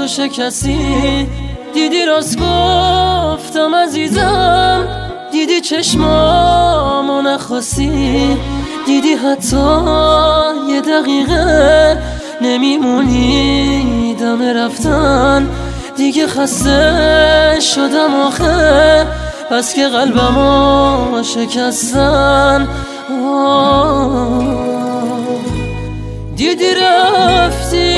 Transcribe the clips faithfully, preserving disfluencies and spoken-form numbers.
تو شکستی، دیدی راست گفتم عزیزم، دیدی چشمامو نخواستی، دیدی حتی یه دقیقه نمیمونی دم رفتن. دیگه خسته شدم آخه، بس که قلبمو شکستن. دیدی رفتی،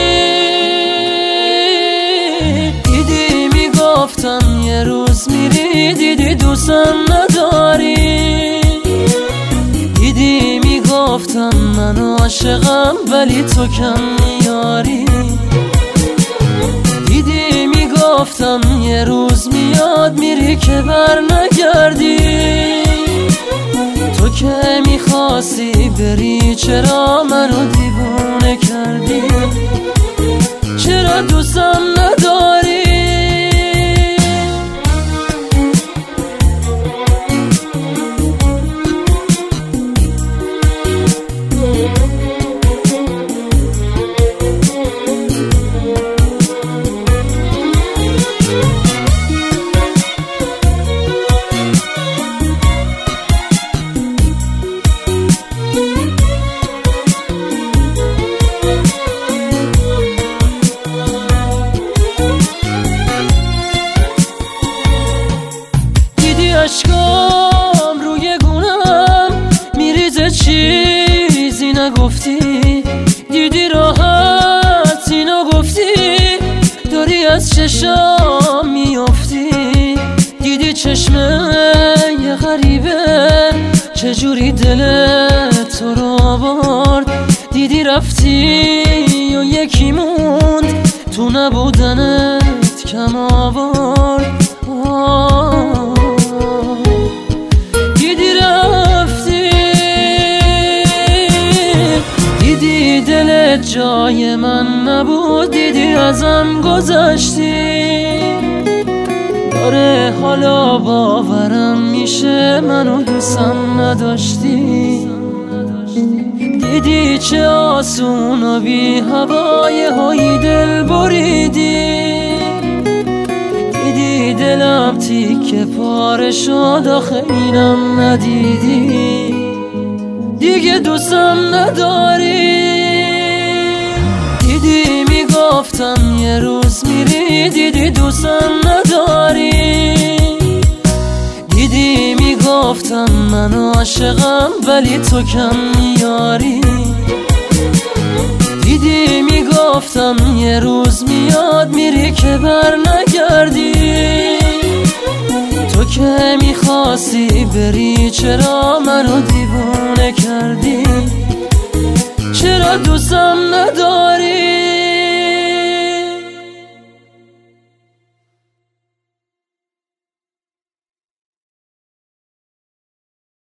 دیدی میگفتم یه روز میری، دیدی دوستم نداری، دیدی میگفتم من عاشقم ولی تو کم میاری، دیدی میگفتم یه روز میاد میری که بر نگردی. تو که میخواستی بری چرا منو دیوونه کردی؟ چرا دوستم نداری؟ اشکام روی گونم میریزه چیزی نگفتی، دیدی راحتی نگفتی، داری از چشام میافتی، دیدی چشمه یه غریبه چجوری دل تو رو آورد، دیدی رفتی و یکی موند تو نبودنت کم آورد. دلت جای من نبود، دیدی ازم گذشتی، داره حالا باورم میشه منو دوستم نداشتی، دیدی چه آسون و بی هوای هایی دل بریدی، دیدی دلم تیکه پاره شد آخه اینم ندیدی، دیگه دوستم نداری. دیدی میگفتم یه روز میری، دیدی دوستم نداری، دیدی میگفتم من عاشقم ولی تو کم میاری، دیدی میگفتم یه روز میاد میری که بر نگردی. تو که میخواستی بری چرا منو دیوونه کردی؟ چرا دوستم نداری؟